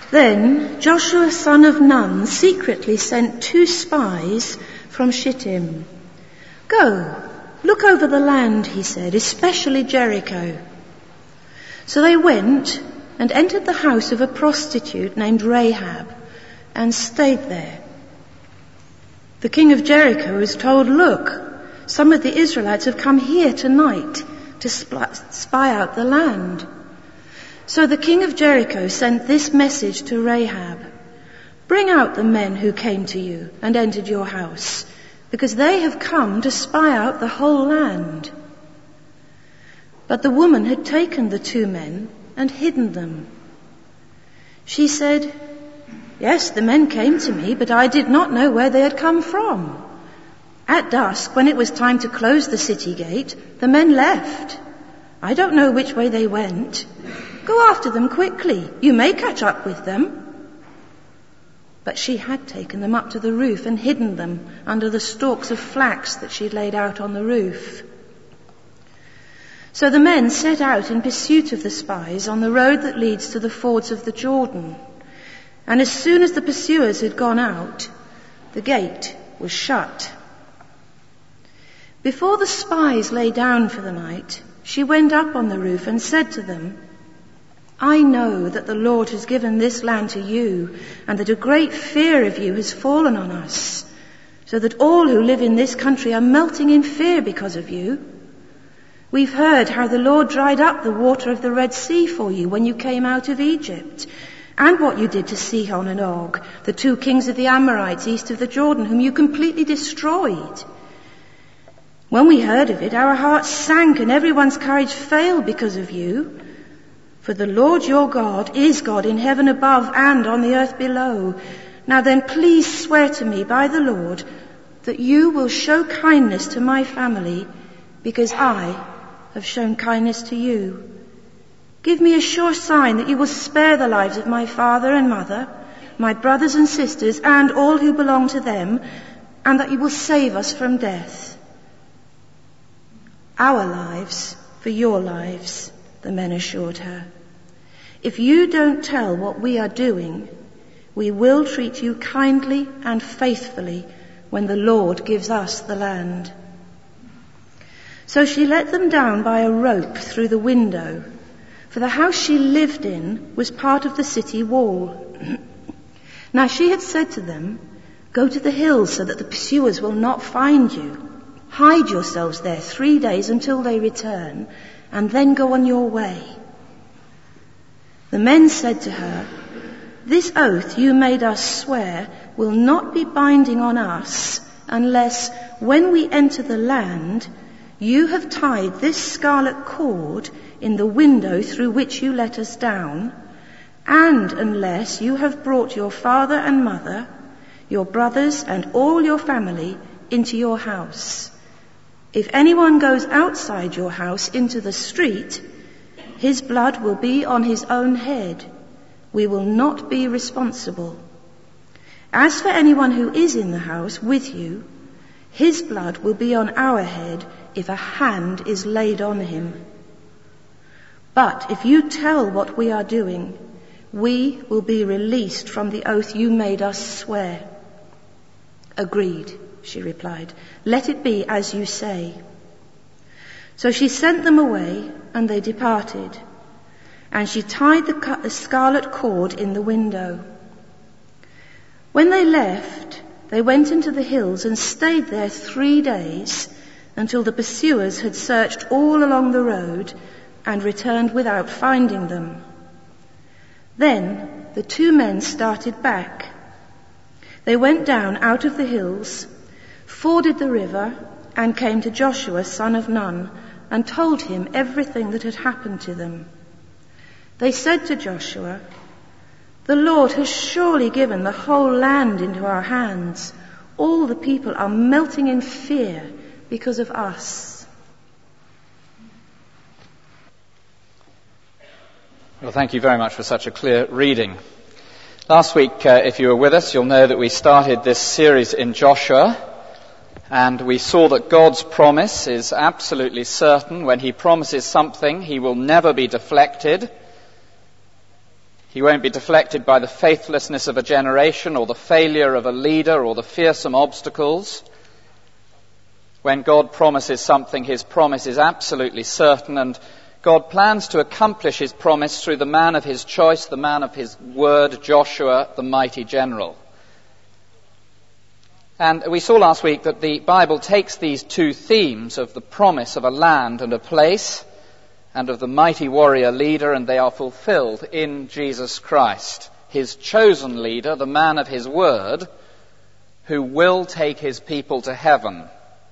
Then Joshua son of Nun secretly sent 2 spies from Shittim. "Go, look over the land," he said, "especially Jericho." So they went and entered the house of a prostitute named Rahab and stayed there. The king of Jericho was told, "Look, some of the Israelites have come here tonight to spy out the land." So the king of Jericho sent this message to Rahab: "Bring out the men who came to you and entered your house, because they have come to spy out the whole land." But the woman had taken the 2 men and hidden them. She said, "Yes, the men came to me, but I did not know where they had come from. At dusk, when it was time to close the city gate, the men left. I don't know which way they went. Go after them quickly. You may catch up with them." But she had taken them up to the roof and hidden them under the stalks of flax that she had laid out on the roof. So the men set out in pursuit of the spies on the road that leads to the fords of the Jordan. And as soon as the pursuers had gone out, the gate was shut. Before the spies lay down for the night, she went up on the roof and said to them, "I know that the Lord has given this land to you, and that a great fear of you has fallen on us, so that all who live in this country are melting in fear because of you. We've heard how the Lord dried up the water of the Red Sea for you when you came out of Egypt, and what you did to Sihon and Og, the 2 kings of the Amorites east of the Jordan, whom you completely destroyed. When we heard of it, our hearts sank and everyone's courage failed because of you. For the Lord your God is God in heaven above and on the earth below. Now then, please swear to me by the Lord that you will show kindness to my family, because I have shown kindness to you. Give me a sure sign that you will spare the lives of my father and mother, my brothers and sisters, and all who belong to them, and that you will save us from death." "Our lives for your lives," the men assured her. "If you don't tell what we are doing, we will treat you kindly and faithfully when the Lord gives us the land." So she let them down by a rope through the window, for the house she lived in was part of the city wall. Now she had said to them, "Go to the hills so that the pursuers will not find you. Hide yourselves there 3 days until they return, and then go on your way." The men said to her, "This oath you made us swear will not be binding on us unless, when we enter the land, you have tied this scarlet cord in the window through which you let us down, and unless you have brought your father and mother, your brothers and all your family into your house. If anyone goes outside your house into the street, his blood will be on his own head. We will not be responsible. As for anyone who is in the house with you, his blood will be on our head if a hand is laid on him. But if you tell what we are doing, we will be released from the oath you made us swear." "Agreed," she replied. "Let it be as you say." So she sent them away, and they departed. And she tied the scarlet cord in the window. When they left, they went into the hills and stayed there 3 days, until the pursuers had searched all along the road and returned without finding them. Then the 2 men started back. They went down out of the hills, forded the river, and came to Joshua son of Nun, and told him everything that had happened to them. They said to Joshua, "The Lord has surely given the whole land into our hands. All the people are melting in fear because of us." Well, thank you very much for such a clear reading. Last week, if you were with us, you'll know that we started this series in Joshua, and we saw that God's promise is absolutely certain. When he promises something, he will never be deflected. He won't be deflected by the faithlessness of a generation or the failure of a leader or the fearsome obstacles. When God promises something, his promise is absolutely certain, and God plans to accomplish his promise through the man of his choice, the man of his word, Joshua, the mighty general. And we saw last week that the Bible takes these two themes of the promise of a land and a place and of the mighty warrior leader, and they are fulfilled in Jesus Christ, his chosen leader, the man of his word, who will take his people to heaven.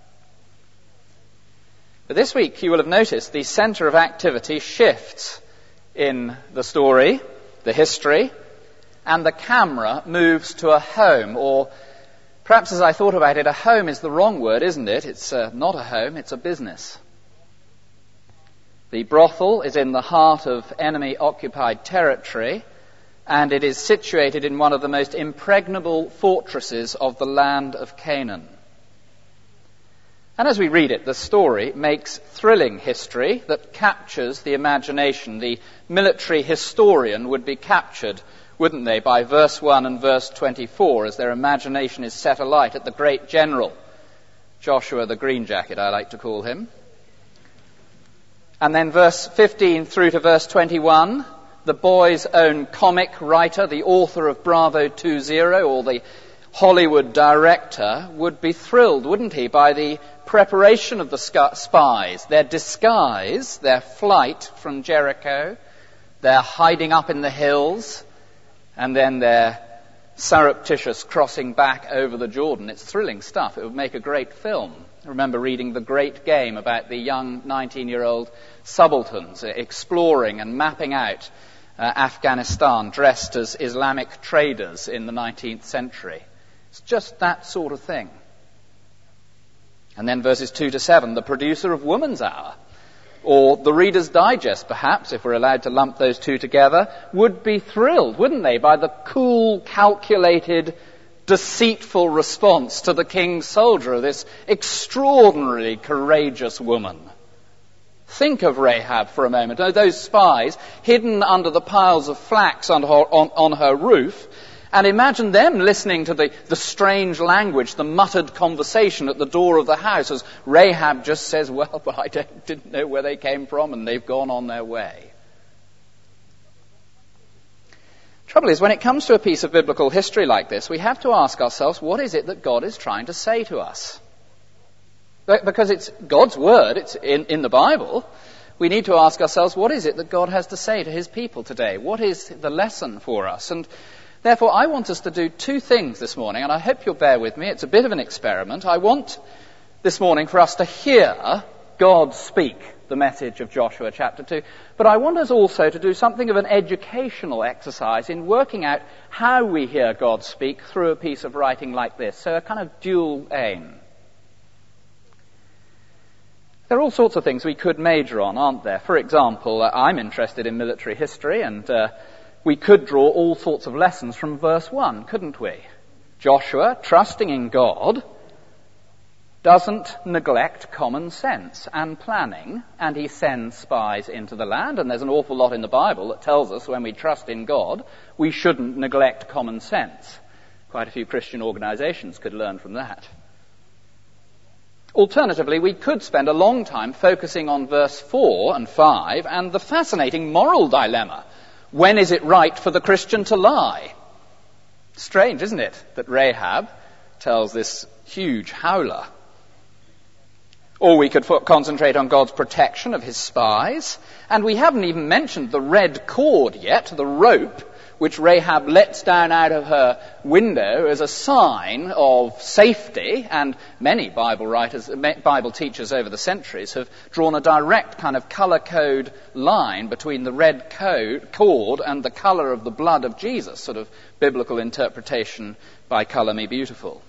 But this week you will have noticed the centre of activity shifts in the story, the history, and the camera moves to a home, or perhaps as I thought about it, a home is the wrong word, isn't it? It's not a home, it's a business. The brothel is in the heart of enemy-occupied territory, and it is situated in one of the most impregnable fortresses of the land of Canaan. And as we read it, the story makes thrilling history that captures the imagination. The military historian would be captured, wouldn't they, by verse 1 and verse 24, as their imagination is set alight at the great general, Joshua the Green Jacket, I like to call him. And then verse 15 through to verse 21, the boy's own comic writer, the author of Bravo 20, or the Hollywood director, would be thrilled, wouldn't he, by the preparation of the spies, their disguise, their flight from Jericho, their hiding up in the hills, and then their surreptitious crossing back over the Jordan. It's thrilling stuff. It would make a great film. I remember reading The Great Game about the young 19-year-old subalterns exploring and mapping out Afghanistan dressed as Islamic traders in the 19th century. It's just that sort of thing. And then verses 2 to 7, the producer of Woman's Hour, or the Reader's Digest, perhaps, if we're allowed to lump those two together, would be thrilled, wouldn't they, by the cool, calculated, deceitful response to the king's soldier of this extraordinarily courageous woman. Think of Rahab for a moment. Those spies hidden under the piles of flax on her roof, and imagine them listening to the strange language, the muttered conversation at the door of the house as Rahab just says, well, but I didn't know where they came from and they've gone on their way. Trouble is, when it comes to a piece of biblical history like this, we have to ask ourselves, what is it that God is trying to say to us? Because it's God's word, it's in the Bible. We need to ask ourselves, what is it that God has to say to his people today? What is the lesson for us? And therefore, I want us to do two things this morning, and I hope you'll bear with me. It's a bit of an experiment. I want this morning for us to hear God speak the message of Joshua chapter 2. But I want us also to do something of an educational exercise in working out how we hear God speak through a piece of writing like this. So a kind of dual aim. There are all sorts of things we could major on, aren't there? For example, I'm interested in military history, and we could draw all sorts of lessons from verse 1, couldn't we? Joshua, trusting in God, doesn't neglect common sense and planning, and he sends spies into the land. And there's an awful lot in the Bible that tells us when we trust in God, we shouldn't neglect common sense. Quite a few Christian organizations could learn from that. Alternatively, we could spend a long time focusing on verse 4 and 5 and the fascinating moral dilemma. When is it right for the Christian to lie? Strange, isn't it, that Rahab tells this huge howler. Or we could concentrate on God's protection of his spies. And we haven't even mentioned the red cord yet, the rope, which Rahab lets down out of her window as a sign of safety. And many Bible teachers over the centuries have drawn a direct kind of color code line between the red cord and the color of the blood of Jesus, sort of biblical interpretation by Color Me Beautiful.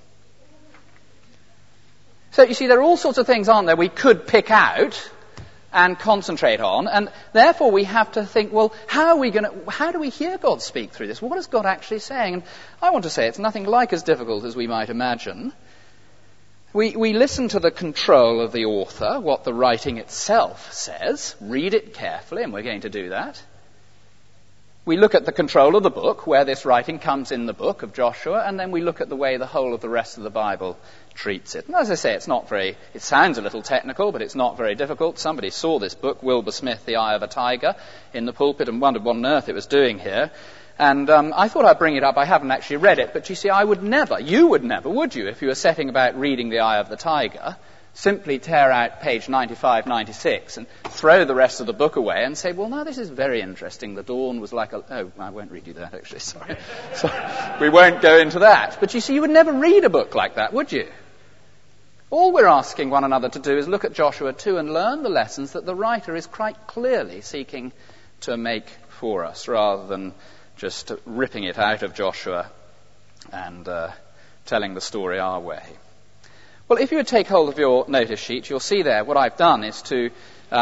So you see, there are all sorts of things, aren't there, we could pick out and concentrate on, and therefore we have to think, well, how do we hear God speak through this? What is God actually saying? And I want to say it's nothing like as difficult as we might imagine. We listen to the control of the author, what the writing itself says, read it carefully, and we're going to do that. We look at the control of the book, where this writing comes in the book of Joshua, and then we look at the way the whole of the rest of the Bible treats it. And as I say, it sounds a little technical, but it's not very difficult. Somebody saw this book, Wilbur Smith, The Eye of a Tiger, in the pulpit and wondered what on earth it was doing here. And I thought I'd bring it up. I haven't actually read it, but you see, you would never, would you, if you were setting about reading The Eye of the Tiger, simply tear out page 95, 96 and throw the rest of the book away and say, well, no, this is very interesting. The dawn was like oh, I won't read you that, actually, sorry. We won't go into that. But you see, you would never read a book like that, would you? All we're asking one another to do is look at Joshua 2 and learn the lessons that the writer is quite clearly seeking to make for us, rather than just ripping it out of Joshua and telling the story our way. Well, if you would take hold of your notice sheet, you'll see there what I've done is to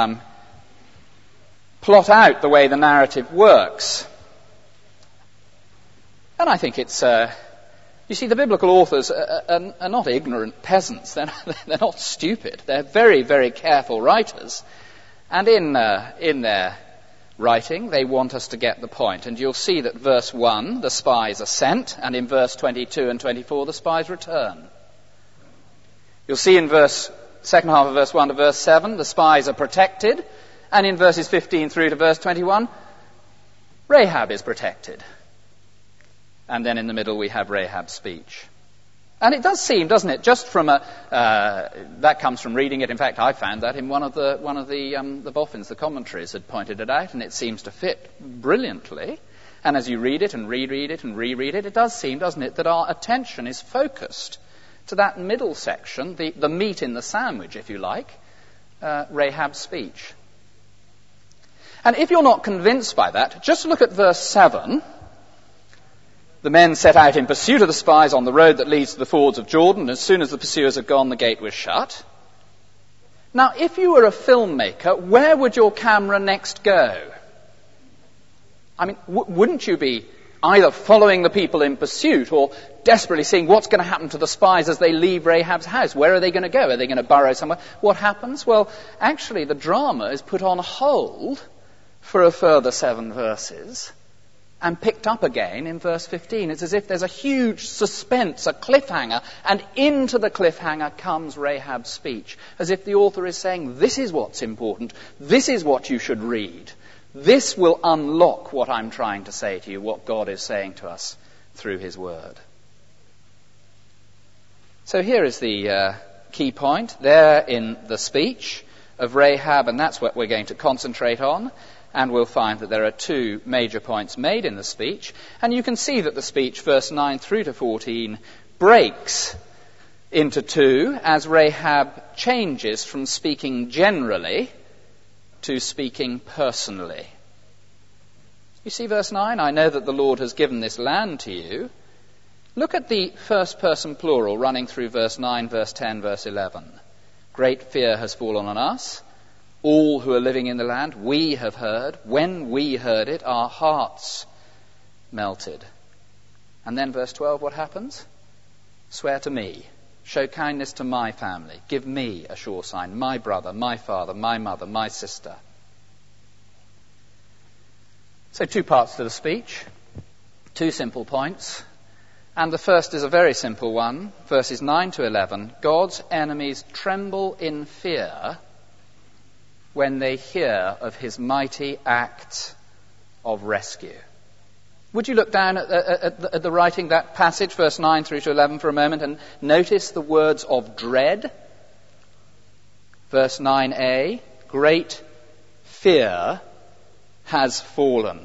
plot out the way the narrative works. And I think it's, you see, the biblical authors are not ignorant peasants. They're not stupid. They're very, very careful writers. And in their writing, they want us to get the point. And you'll see that verse 1, the spies are sent, and in verse 22 and 24, the spies return. You'll see in second half of verse 1 to verse 7, the spies are protected, and in verses 15 through to verse 21, Rahab is protected. And then in the middle we have Rahab's speech. And it does seem, doesn't it, just from that comes from reading it. In fact, I found that in one of the boffins, the commentaries had pointed it out, and it seems to fit brilliantly. And as you read it and reread it and reread it, it does seem, doesn't it, that our attention is focused to that middle section, the meat in the sandwich, if you like, Rahab's speech. And if you're not convinced by that, just look at verse 7. The men set out in pursuit of the spies on the road that leads to the fords of Jordan. As soon as the pursuers had gone, the gate was shut. Now, if you were a filmmaker, where would your camera next go? I mean, wouldn't you be either following the people in pursuit or desperately seeing what's going to happen to the spies as they leave Rahab's house? Where are they going to go? Are they going to burrow somewhere? What happens? Well, actually, the drama is put on hold for a further 7 verses and picked up again in verse 15. It's as if there's a huge suspense, a cliffhanger, and into the cliffhanger comes Rahab's speech, as if the author is saying, this is what's important, this is what you should read. This will unlock what I'm trying to say to you, what God is saying to us through his word. So here is the key point there in the speech of Rahab, and that's what we're going to concentrate on. And we'll find that there are 2 major points made in the speech. And you can see that the speech, verse 9 through to 14, breaks into 2 as Rahab changes from speaking generally to speaking personally. You see verse 9, I know that the Lord has given this land to you. Look at the first person plural running through verse 9, verse 10, verse 11. Great fear has fallen on us. All who are living in the land, we have heard. When we heard it, our hearts melted. And then verse 12, what happens? Swear to me. Show kindness to my family. Give me a sure sign. My brother, my father, my mother, my sister. So 2 parts to the speech. 2 simple points. And the first is a very simple one. Verses 9 to 11. God's enemies tremble in fear when they hear of his mighty act of rescue. Would you look down at the writing, that passage, verse 9 through to 11 for a moment, and notice the words of dread? Verse 9a, great fear has fallen.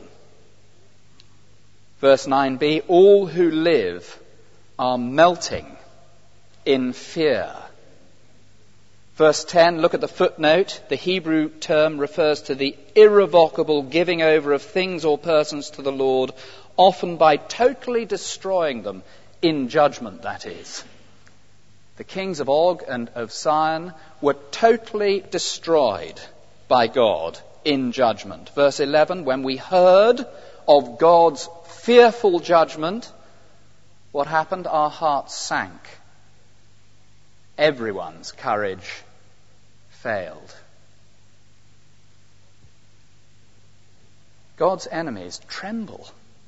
Verse 9b, all who live are melting in fear. Verse 10, look at the footnote. The Hebrew term refers to the irrevocable giving over of things or persons to the Lord, often by totally destroying them in judgment, that is. The kings of Og and of Sihon were totally destroyed by God in judgment. Verse 11, when we heard of God's fearful judgment, what happened? Our hearts sank. Everyone's courage failed. God's enemies tremble.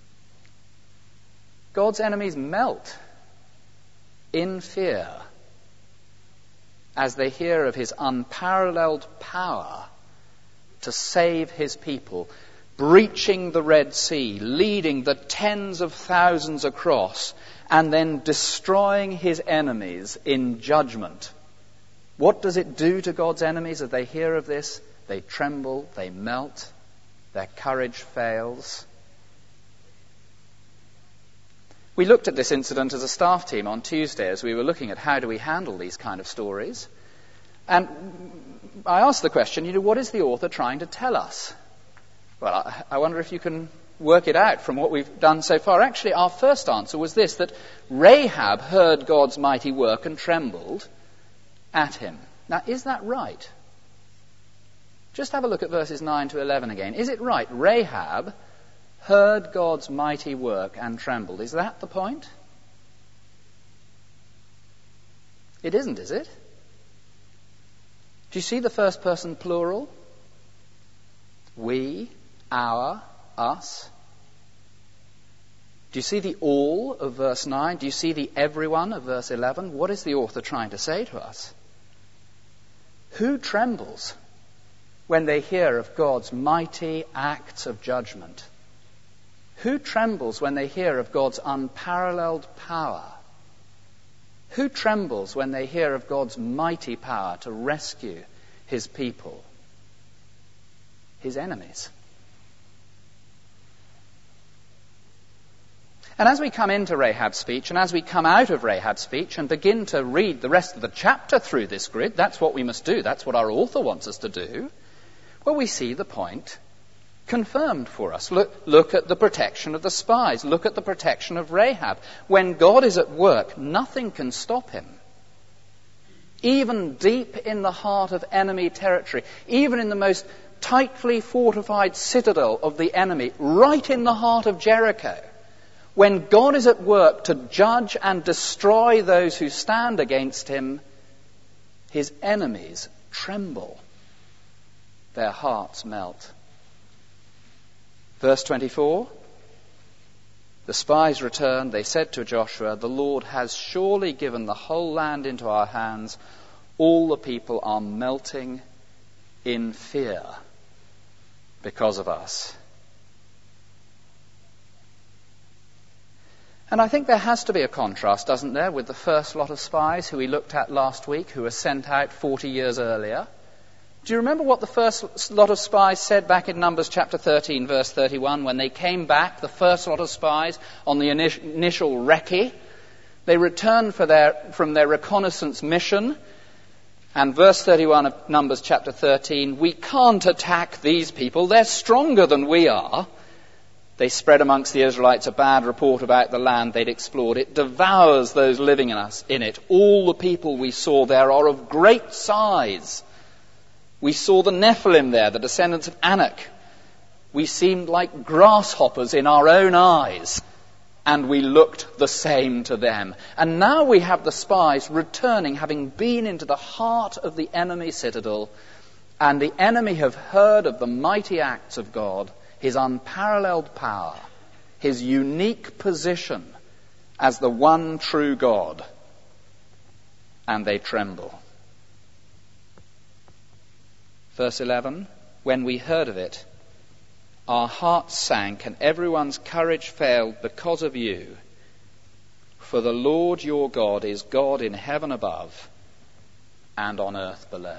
God's enemies melt in fear as they hear of his unparalleled power to save his people, breaching the Red Sea, leading the tens of thousands across, and then destroying his enemies in judgment. What does it do to God's enemies as they hear of this? They tremble, they melt, their courage fails. We looked at this incident as a staff team on Tuesday as we were looking at how do we handle these kind of stories. And I asked the question, what is the author trying to tell us? Well, I wonder if you can work it out from what we've done so far. Actually, our first answer was this, that Rahab heard God's mighty work and trembled at him. Now, is that right? Just have a look at verses 9 to 11 again. Is it right? Rahab heard God's mighty work and trembled. Is that the point? It isn't, is it? Do you see the first person plural? We, our, us. Do you see the all of verse 9? Do you see the everyone of verse 11? What is the author trying to say to us? Who trembles when they hear of God's mighty acts of judgment? Who trembles when they hear of God's unparalleled power? Who trembles when they hear of God's mighty power to rescue his people? His enemies. And as we come into Rahab's speech, and as we come out of Rahab's speech and begin to read the rest of the chapter through this grid, that's what we must do. That's what our author wants us to do. Well, we see the point confirmed for us. Look at the protection of the spies. Look at the protection of Rahab. When God is at work, nothing can stop him. Even deep in the heart of enemy territory, even in the most tightly fortified citadel of the enemy, right in the heart of Jericho, when God is at work to judge and destroy those who stand against him, his enemies tremble. Their hearts melt. Verse 24, the spies returned. They said to Joshua, "The Lord has surely given the whole land into our hands. All the people are melting in fear because of us." And I think there has to be a contrast, doesn't there, with the first lot of spies who we looked at last week, who were sent out 40 years earlier. Do you remember what the first lot of spies said back in Numbers chapter 13, verse 31, when they came back, the first lot of spies, on the initial recce? They returned from their reconnaissance mission, and verse 31 of Numbers chapter 13, "We can't attack these people, they're stronger than we are." They spread amongst the Israelites a bad report about the land they'd explored. "It devours those living in it. All the people we saw there are of great size. We saw the Nephilim there, the descendants of Anak. We seemed like grasshoppers in our own eyes, and we looked the same to them." And now we have the spies returning, having been into the heart of the enemy citadel, and the enemy have heard of the mighty acts of God, his unparalleled power, his unique position as the one true God, and they tremble. Verse 11, "When we heard of it, our hearts sank and everyone's courage failed because of you. For the Lord your God is God in heaven above and on earth below."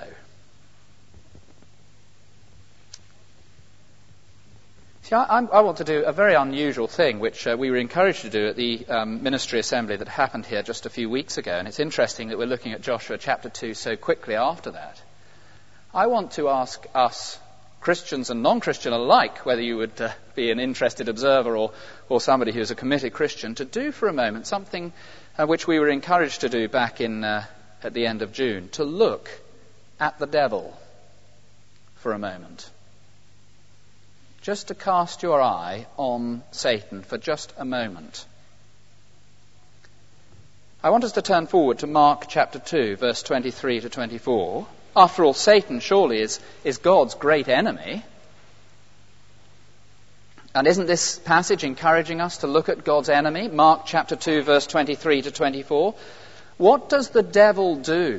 See, I want to do a very unusual thing, which we were encouraged to do at the ministry assembly that happened here just a few weeks ago. And it's interesting that we're looking at Joshua chapter 2 so quickly after that. I want to ask us, Christians and non-Christian alike, whether you would be an interested observer or somebody who's a committed Christian, to do for a moment something which we were encouraged to do back at the end of June, to look at the devil for a moment. Just to cast your eye on Satan for just a moment. I want us to turn forward to Mark chapter 2, verse 23 to 24. After all, Satan surely is God's great enemy. And isn't this passage encouraging us to look at God's enemy? Mark chapter 2, verse 23 to 24. What does the devil do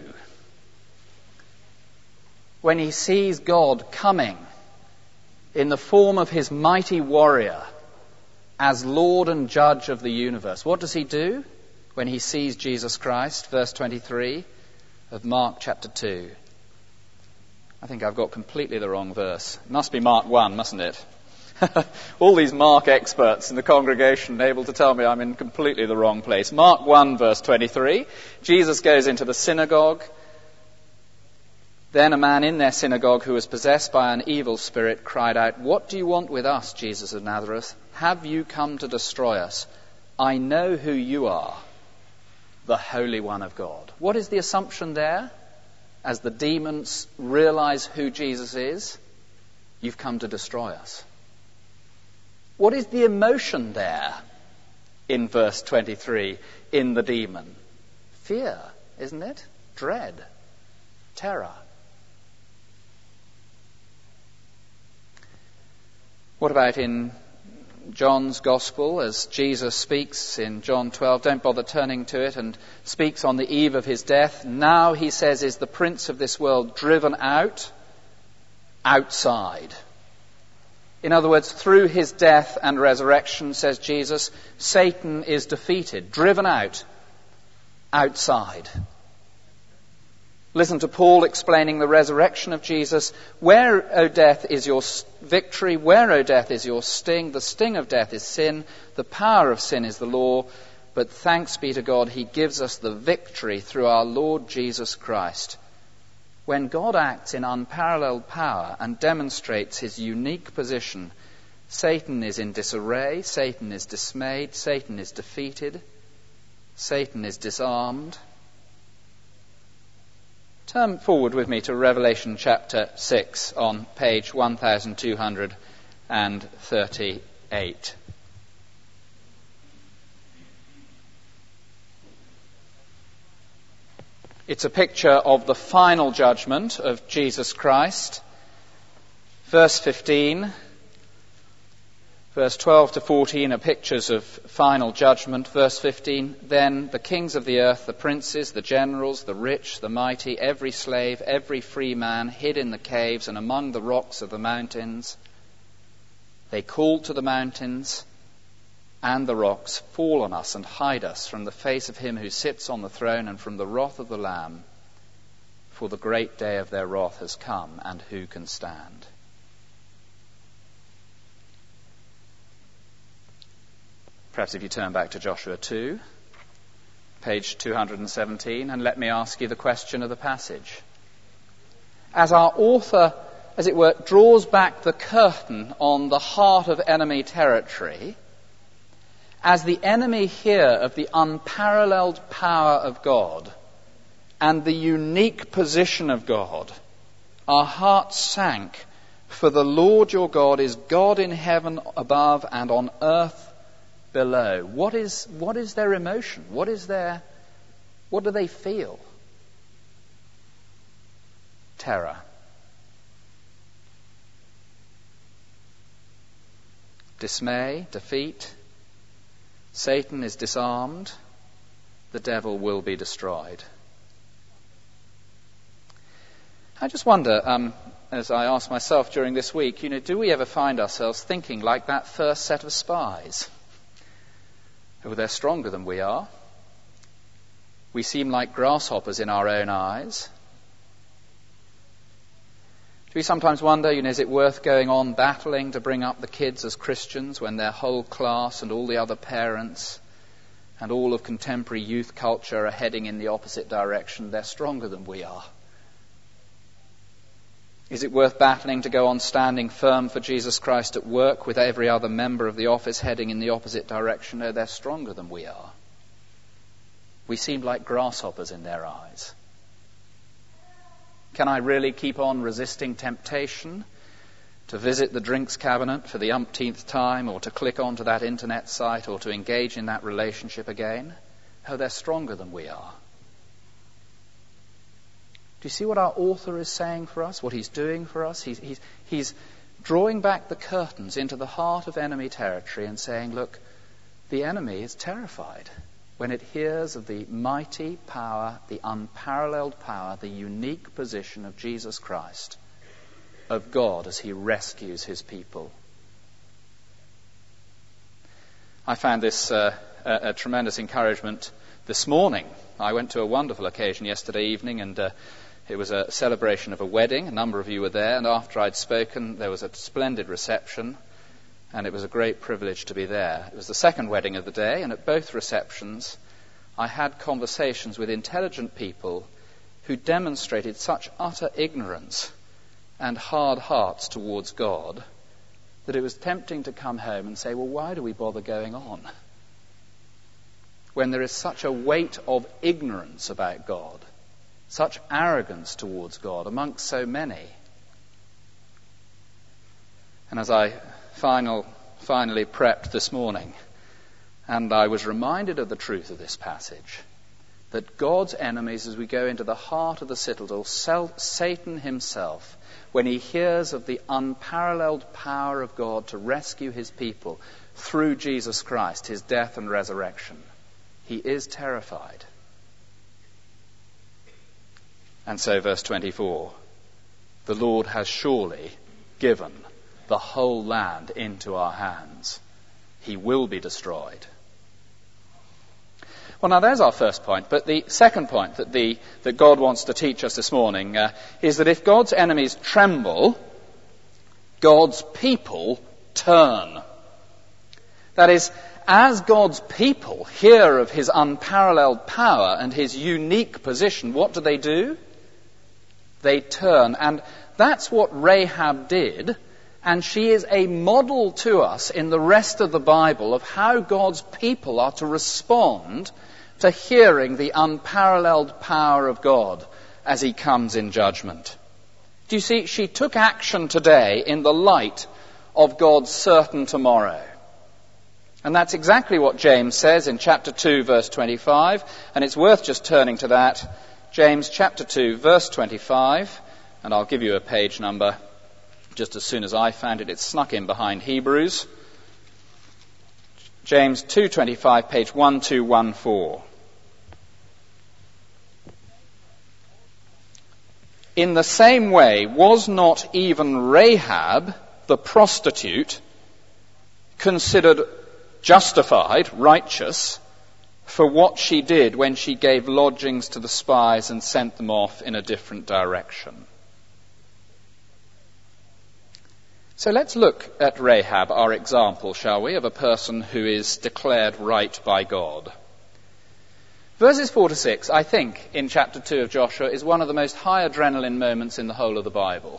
when he sees God coming in the form of his mighty warrior as Lord and Judge of the universe? What does he do when he sees Jesus Christ? Verse 23 of Mark chapter 2. I think I've got completely the wrong verse. It must be Mark 1, mustn't it? All these Mark experts in the congregation able to tell me I'm in completely the wrong place. Mark 1, verse 23. Jesus goes into the synagogue. Then a man in their synagogue who was possessed by an evil spirit cried out, "What do you want with us, Jesus of Nazareth? Have you come to destroy us? I know who you are, the Holy One of God." What is the assumption there? As the demons realize who Jesus is, you've come to destroy us. What is the emotion there in verse 23 in the demon? Fear, isn't it? Dread, terror. What about in John's Gospel, as Jesus speaks in John 12, don't bother turning to it, and speaks on the eve of his death. Now, he says, is the prince of this world driven out, outside. In other words, through his death and resurrection, says Jesus, Satan is defeated, driven out, outside. Listen to Paul explaining the resurrection of Jesus. Where, O death, is your victory? Where, O death, is your sting? The sting of death is sin. The power of sin is the law. But thanks be to God, he gives us the victory through our Lord Jesus Christ. When God acts in unparalleled power and demonstrates his unique position, Satan is in disarray, Satan is dismayed, Satan is defeated, Satan is disarmed. Turn forward with me to Revelation chapter 6 on page 1238. It's a picture of the final judgment of Jesus Christ. Verse 15, verse 12 to 14 are pictures of final judgment. Verse 15, then the kings of the earth, the princes, the generals, the rich, the mighty, every slave, every free man, hid in the caves and among the rocks of the mountains. They called to the mountains and the rocks, fall on us and hide us from the face of him who sits on the throne and from the wrath of the Lamb. For the great day of their wrath has come, and who can stand? Perhaps if you turn back to Joshua 2, page 217, and let me ask you the question of the passage. As our author, as it were, draws back the curtain on the heart of enemy territory, as the enemy hear of the unparalleled power of God and the unique position of God, our hearts sank, for the Lord your God is God in heaven above and on earth below. What is their emotion? What do they feel? Terror. Dismay, defeat. Satan is disarmed. The devil will be destroyed. I just wonder, as I ask myself during this week, do we ever find ourselves thinking like that first set of spies? Oh, they're stronger than we are. We seem like grasshoppers in our own eyes. Do we sometimes wonder, is it worth going on battling to bring up the kids as Christians when their whole class and all the other parents and all of contemporary youth culture are heading in the opposite direction? They're stronger than we are. Is it worth battling to go on standing firm for Jesus Christ at work with every other member of the office heading in the opposite direction? No, they're stronger than we are. We seem like grasshoppers in their eyes. Can I really keep on resisting temptation to visit the drinks cabinet for the umpteenth time, or to click onto that internet site, or to engage in that relationship again? Oh, they're stronger than we are. Do you see what our author is saying for us, what he's doing for us? He's drawing back the curtains into the heart of enemy territory and saying, look, the enemy is terrified when it hears of the mighty power, the unparalleled power, the unique position of Jesus Christ, of God as he rescues his people. I found this a tremendous encouragement this morning. I went to a wonderful occasion yesterday evening, and it was a celebration of a wedding. A number of you were there, and after I'd spoken, there was a splendid reception, and it was a great privilege to be there. It was the second wedding of the day, and at both receptions, I had conversations with intelligent people who demonstrated such utter ignorance and hard hearts towards God that it was tempting to come home and say, well, why do we bother going on? When there is such a weight of ignorance about God, such arrogance towards God amongst so many. And as I finally prepped this morning, and I was reminded of the truth of this passage, that God's enemies, as we go into the heart of the citadel, Satan himself, when he hears of the unparalleled power of God to rescue his people through Jesus Christ, his death and resurrection, he is terrified. And so verse 24, the Lord has surely given the whole land into our hands. He will be destroyed. Well, now there's our first point, but the second point that God wants to teach us this morning is that if God's enemies tremble, God's people turn. That is, as God's people hear of his unparalleled power and his unique position, what do? They turn. And that's what Rahab did, and she is a model to us in the rest of the Bible of how God's people are to respond to hearing the unparalleled power of God as he comes in judgment. Do you see, she took action today in the light of God's certain tomorrow. And that's exactly what James says in chapter 2, verse 25, and it's worth just turning to that. James chapter 2, verse 25, and I'll give you a page number just as soon as I found it. It's snuck in behind Hebrews. James 2:25, page 1214. In the same way, was not even Rahab, the prostitute, considered justified, righteous, for what she did when she gave lodgings to the spies and sent them off in a different direction? So let's look at Rahab, our example, shall we, of a person who is declared right by God. Verses 4 to 6, I think, in chapter 2 of Joshua, is one of the most high adrenaline moments in the whole of the Bible.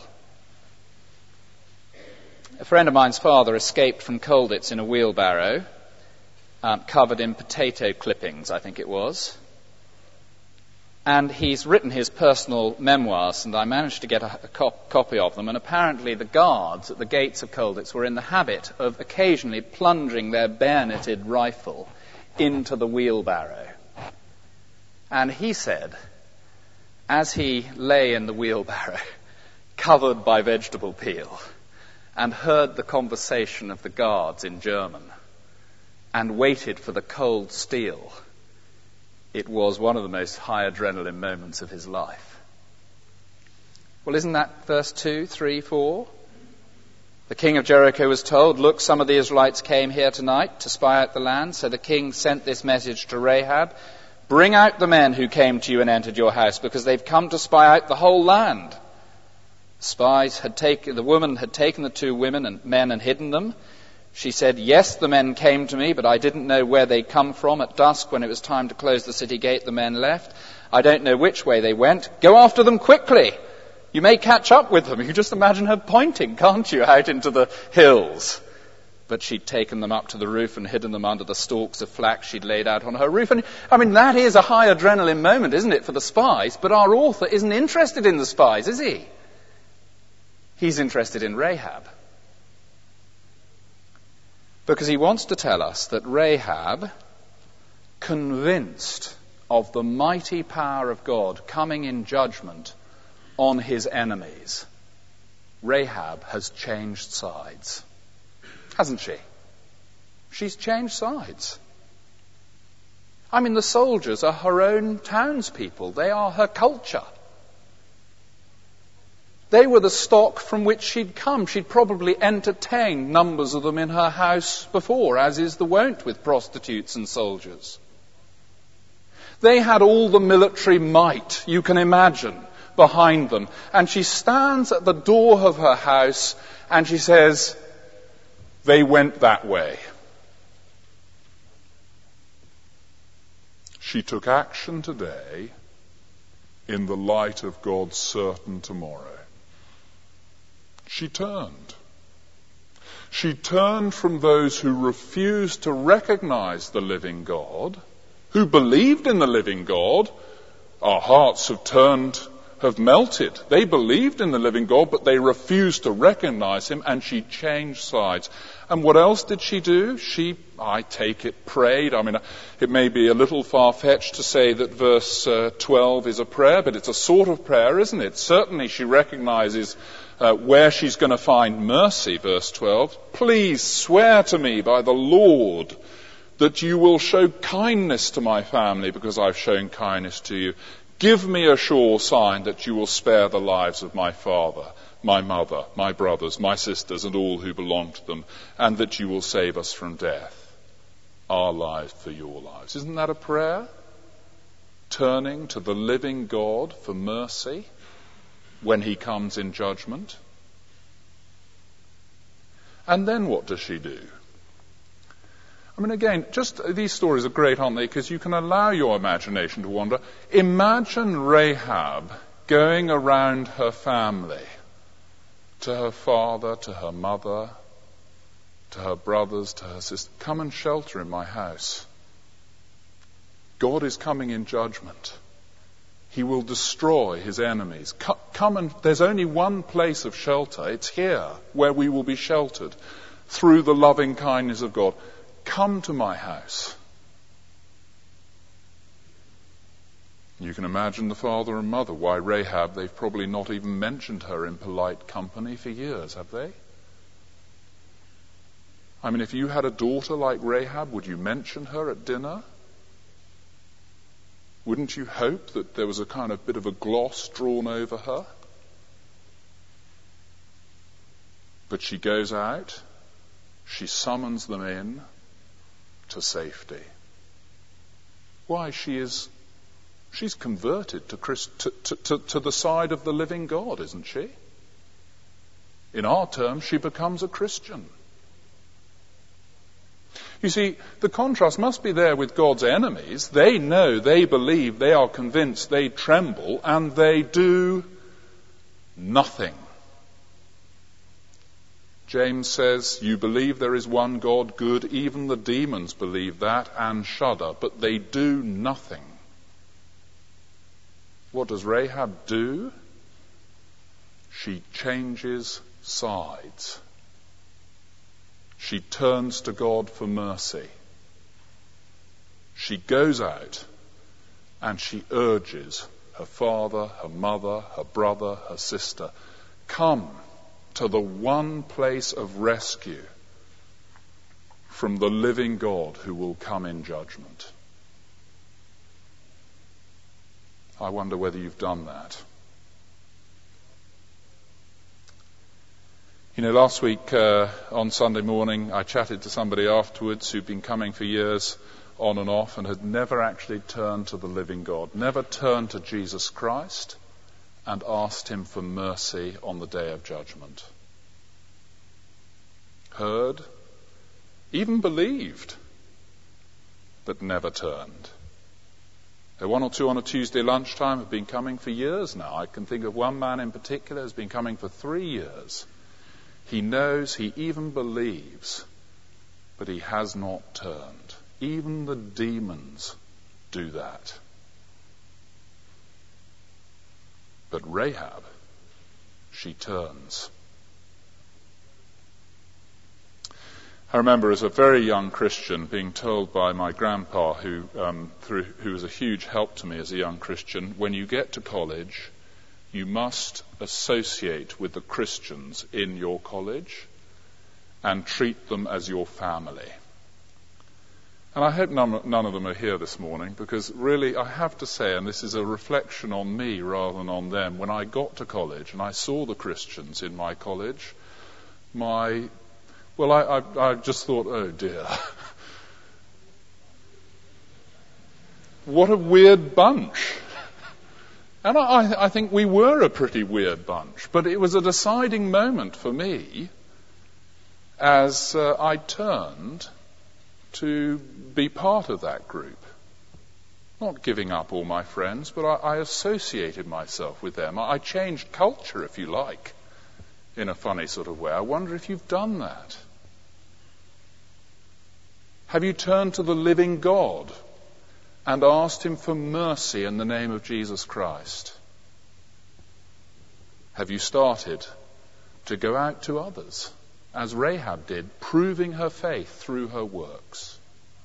A friend of mine's father escaped from Colditz in a wheelbarrow, covered in potato clippings, I think it was. And he's written his personal memoirs, and I managed to get a copy of them. And apparently the guards at the gates of Colditz were in the habit of occasionally plunging their bayoneted rifle into the wheelbarrow. And he said, as he lay in the wheelbarrow, covered by vegetable peel, and heard the conversation of the guards in German, and waited for the cold steel, it was one of the most high adrenaline moments of his life. Well, isn't that verse 2, 3, 4? The king of Jericho was told, look, some of the Israelites came here tonight to spy out the land. So the king sent this message to Rahab, bring out the men who came to you and entered your house, because they've come to spy out the whole land. The woman had taken the two women and men and hidden them. She said, yes, the men came to me, but I didn't know where they'd come from. At dusk, when it was time to close the city gate, the men left. I don't know which way they went. Go after them quickly. You may catch up with them. You can just imagine her pointing, can't you, out into the hills. But she'd taken them up to the roof and hidden them under the stalks of flax she'd laid out on her roof. And that is a high adrenaline moment, isn't it, for the spies? But our author isn't interested in the spies, is he? He's interested in Rahab. Because he wants to tell us that Rahab, convinced of the mighty power of God coming in judgment on his enemies, Rahab has changed sides. Hasn't she? She's changed sides. I mean, the soldiers are her own townspeople. They are her culture. They were the stock from which she'd come. She'd probably entertained numbers of them in her house before, as is the wont with prostitutes and soldiers. They had all the military might you can imagine behind them. And she stands at the door of her house and she says, "They went that way." She took action today in the light of God's certain tomorrow. She turned. She turned from those who refused to recognize the living God, who believed in the living God. Our hearts have melted. They believed in the living God, but they refused to recognize him, and she changed sides. And what else did she do? She, I take it, prayed. I mean, it may be a little far-fetched to say that verse 12 is a prayer, but it's a sort of prayer, isn't it? Certainly she recognizes where she's going to find mercy, verse 12. "Please swear to me by the Lord that you will show kindness to my family because I've shown kindness to you. Give me a sure sign that you will spare the lives of my father, my mother, my brothers, my sisters, and all who belong to them, and that you will save us from death, our lives for your lives." Isn't that a prayer? Turning to the living God for mercy when he comes in judgment. And then what does she do? I mean, again, just these stories are great, aren't they? Because you can allow your imagination to wander. Imagine Rahab going around her family, to her father, to her mother, to her brothers, to her sister. "Come and shelter in my house. God is coming in judgment. He will destroy his enemies. Come and there's only one place of shelter. It's here where we will be sheltered through the loving kindness of God. Come to my house." You can imagine the father and mother. Why, Rahab, they've probably not even mentioned her in polite company for years, have they? I mean, if you had a daughter like Rahab, would you mention her at dinner? Wouldn't you hope that there was a kind of bit of a gloss drawn over her? But she goes out, she summons them in to safety. Why? She's converted to the side of the living God, isn't she? In our terms, she becomes a Christian. You see, the contrast must be there with God's enemies. They know, they believe, they are convinced, they tremble, and they do nothing. James says, "You believe there is one God, good. Even the demons believe that and shudder, but they do nothing." What does Rahab do? She changes sides. She turns to God for mercy. She goes out and she urges her father, her mother, her brother, her sister, "Come to the one place of rescue from the living God who will come in judgment." I wonder whether you've done that. You know, last week on Sunday morning, I chatted to somebody afterwards who'd been coming for years on and off and had never actually turned to the living God, never turned to Jesus Christ and asked him for mercy on the day of judgment. Heard, even believed, but never turned. There are one or two on a Tuesday lunchtime have been coming for years now. I can think of one man in particular who's been coming for 3 years. He knows, he even believes, but he has not turned. Even the demons do that. But Rahab, she turns. I remember as a very young Christian being told by my grandpa, who was a huge help to me as a young Christian, when you get to college, you must associate with the Christians in your college and treat them as your family. And I hope none of them are here this morning, because really I have to say, and this is a reflection on me rather than on them, when I got to college and I saw the Christians in my college, I just thought, oh dear. What a weird bunch. And I think we were a pretty weird bunch, but it was a deciding moment for me as I turned to be part of that group. Not giving up all my friends, but I associated myself with them. I changed culture, if you like, in a funny sort of way. I wonder if you've done that. Have you turned to the living God and asked him for mercy in the name of Jesus Christ? Have you started to go out to others, as Rahab did, proving her faith through her works?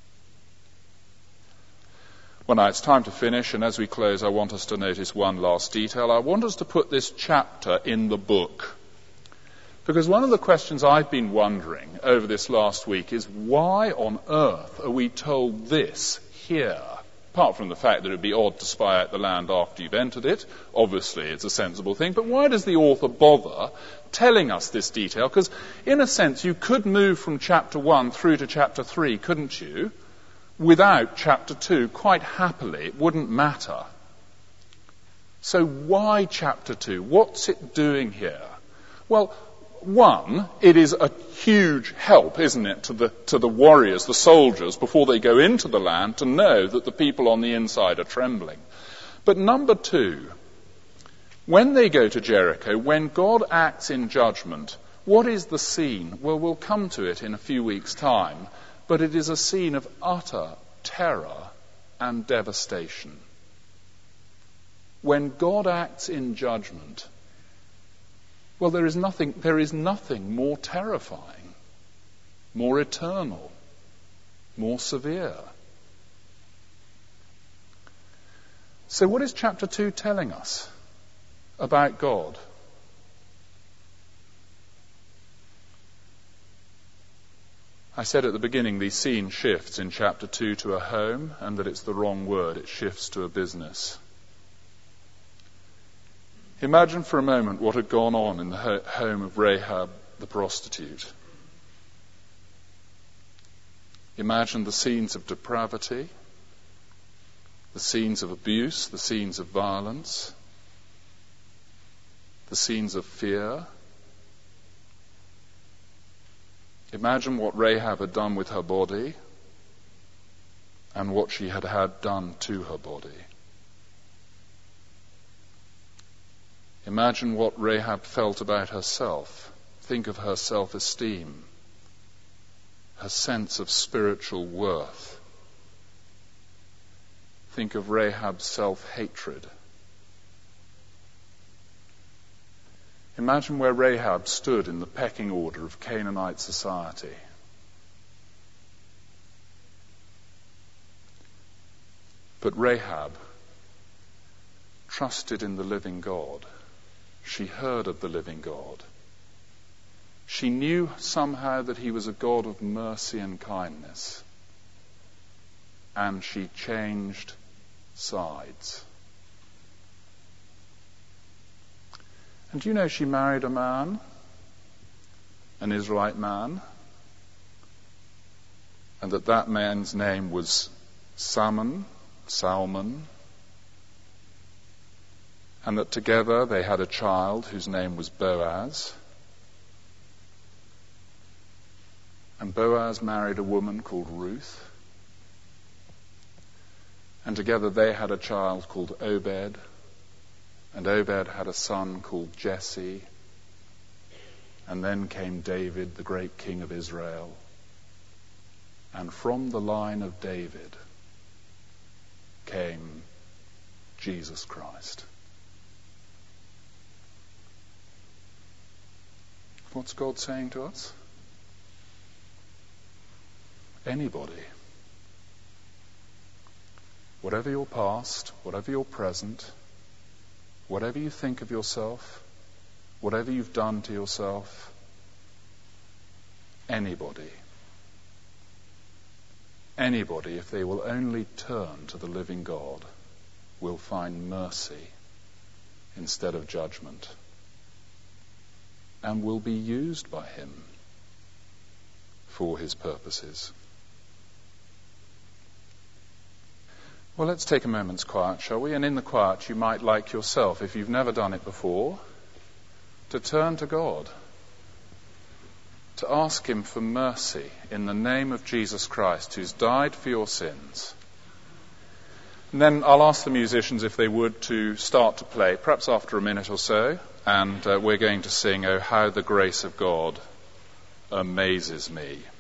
Well, now it's time to finish, and as we close, I want us to notice one last detail. I want us to put this chapter in the book. Because one of the questions I've been wondering over this last week is, why on earth are we told this here? Apart from the fact that it would be odd to spy out the land after you've entered it. Obviously, it's a sensible thing. But why does the author bother telling us this detail? Because, in a sense, you could move from chapter 1 through to chapter 3, couldn't you? Without chapter 2, quite happily. It wouldn't matter. So why chapter 2? What's it doing here? Well, one, it is a huge help, isn't it, to the warriors, the soldiers, before they go into the land, to know that the people on the inside are trembling. But number two, when they go to Jericho, when God acts in judgment, what is the scene? Well, we'll come to it in a few weeks' time, but it is a scene of utter terror and devastation. When God acts in judgment, well, there is nothing more terrifying, more eternal, more severe. So what is chapter 2 telling us about God? I said at the beginning the scene shifts in chapter 2 to a home, and that it's the wrong word. It shifts to a business. Imagine for a moment what had gone on in the home of Rahab the prostitute. Imagine the scenes of depravity, the scenes of abuse, the scenes of violence, the scenes of fear. Imagine what Rahab had done with her body and what she had had done to her body. Imagine what Rahab felt about herself. Think of her self-esteem, her sense of spiritual worth. Think of Rahab's self-hatred. Imagine where Rahab stood in the pecking order of Canaanite society. But Rahab trusted in the living God. She heard of the living God. She knew somehow that he was a God of mercy and kindness. And she changed sides. And do you know she married a man, an Israelite man, and that man's name was Salmon, and that together they had a child whose name was Boaz. And Boaz married a woman called Ruth. And together they had a child called Obed. And Obed had a son called Jesse. And then came David, the great king of Israel. And from the line of David came Jesus Christ. What's God saying to us? Anybody, whatever your past, whatever your present, whatever you think of yourself, whatever you've done to yourself, anybody, if they will only turn to the living God, will find mercy instead of judgment, and will be used by him for his purposes. Well, let's take a moment's quiet, shall we? And in the quiet, you might, like yourself, if you've never done it before, to turn to God, to ask him for mercy in the name of Jesus Christ, who's died for your sins. And then I'll ask the musicians, if they would, to start to play, perhaps after a minute or so, and we're going to sing, "Oh, how the grace of God amazes me."